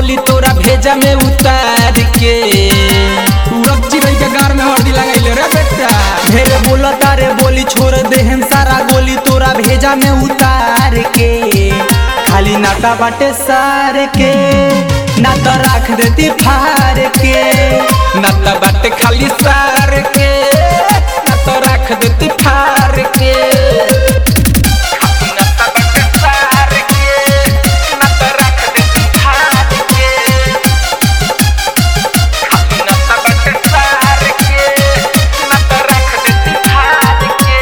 गोली तोरा भेजा में उतार के पूरब चिड़ै के गार में हरदी लगाइले रे बेटा। ढेरे बोलता रे बोली छोड़ दे हम सारा गोली तोरा भेजा में उतार के खाली नाता बाटे सार के ना तो रख देती फार के नाता बाटे खाली सार के ना तो रख देती फार के नाता बाटे सार के ना तो रख देती फार के नाता बाटे सार के ना तो रख देती फार के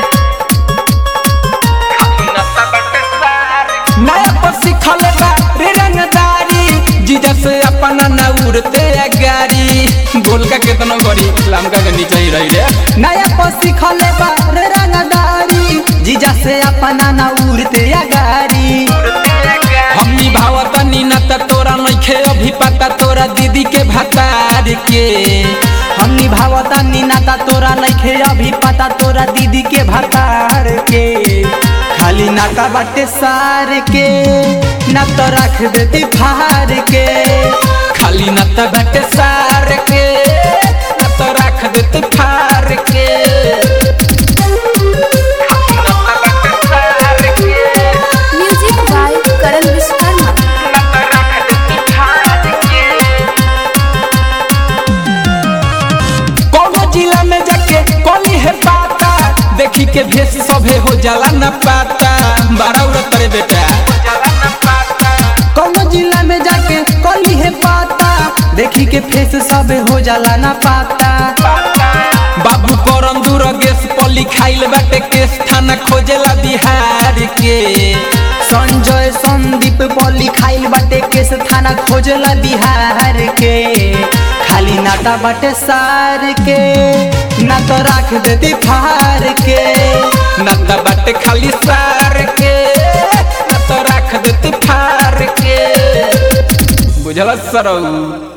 नाता बाटे सार नया पर सिखल बा रे रंगदारी जीजा से अपना ना उड़ते गाड़ी गोल का कितना बड़ी लमका के नीचे ही रही रे। नया पर सिखल बा रे रंगदारी जीजा से अपना ना उड़ते गाड़ी हमनी भावतनी न त तोरा नइखे अभी पता तोरा दीदी के भतार के। हमनी भावता नीनाता तोरा नइखे अभी पता तोरा दीदी के भतार के खाली नाता बाटे सार के ना तो रख देती फार के खाली न त बाटे सार के न तो रख देते फार के म्यूजिक बाय करण विश्वकर्मा। कौनो जिला में जाके कोली है पाता देखी के भेष सभे हो जाला न पाता बारा उड़त रे बेटा। कौनो जिला में जाके कोली है पाता देखी के फेस सब हो जाला ना पाता बाबू करम दूर गैस पली खाइल बाटे केस थाना खोजेला बिहार के। संजय संदीप पली खाइल बाटे केस थाना खोजला बिहार के खाली नाटा बाटे सार के ना तो रख देती फार के न त बाटे खाली सार के न तो रख देते फार के बुझल सरऊ।